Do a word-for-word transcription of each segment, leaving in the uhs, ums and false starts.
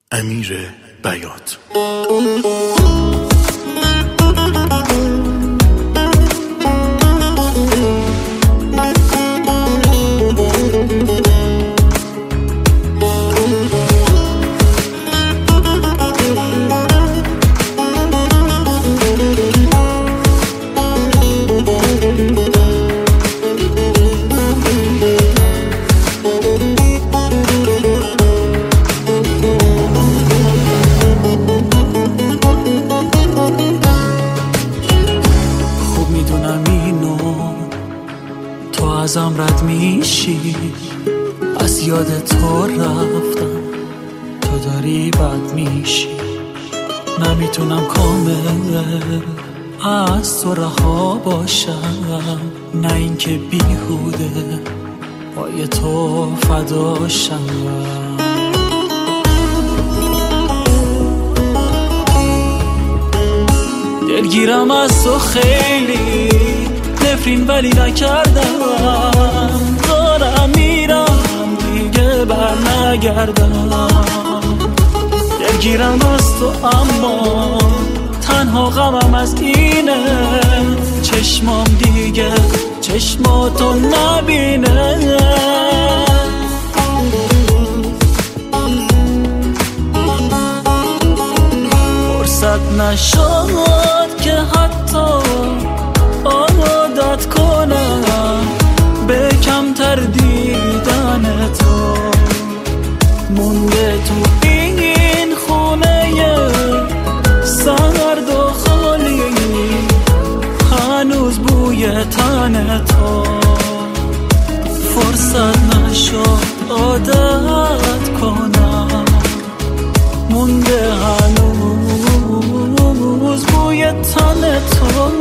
امیر بیات. ازم رد میشی، از یاد تو رفتم، تو داری بد میشی. نمیتونم کامل از تو رها باشم، نه اینکه بیهوده پای تو فداشم. دلگیرم از تو خیلی، نفرین ولی نکردم. دارم میرم دیگه بر نگردم. دلگیرم از تو اما تنها غمم از اینه، چشمام دیگه چشماتو نبینه. فرصت نشد که حتی عادت کنم به کمتر دیدن تو. مونده تو این خونه سرد و خالی، هنوز بوی تن تو. فرصت نشد عادت کنم، مونده هنوز بوی تن تو.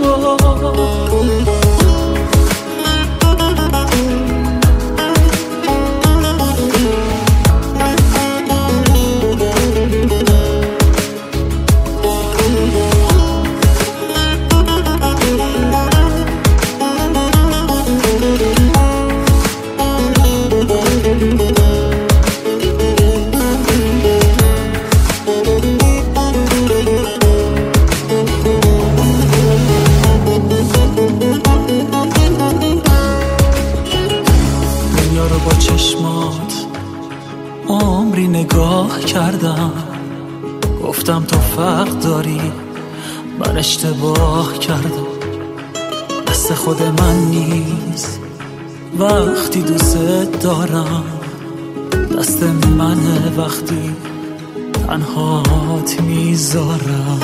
با چشمات عمری نگاه کردم، گفتم تو فرق داری، من اشتباه کردم. دست خود من نیست وقتی دوست دارم، دست منه وقتی تنهات میذارم.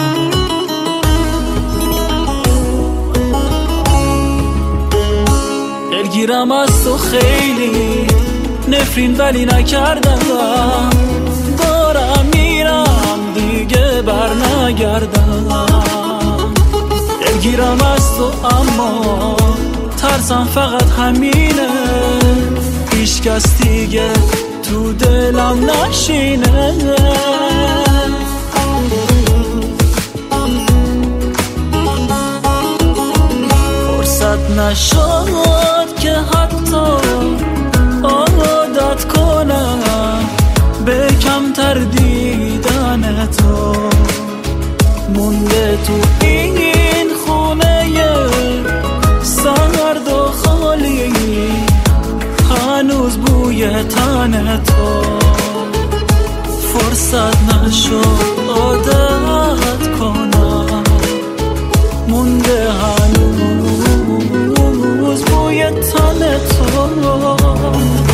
دلگیرم از تو خیلی، نفرین ولی نکردم. دارم میرم دیگه بر نگردم. دلگیرم از تو اما ترسم فقط همینه، هیچ کس دیگه تو دلم نشینه. فرصت نشد که حتی عادت کنم به کمتر دیدن تو. مونده تو این خونه سرد و خالی، هنوز بوی تن تو. فرصت نشد عادت کنم، مونده هنوز بوی تن تو.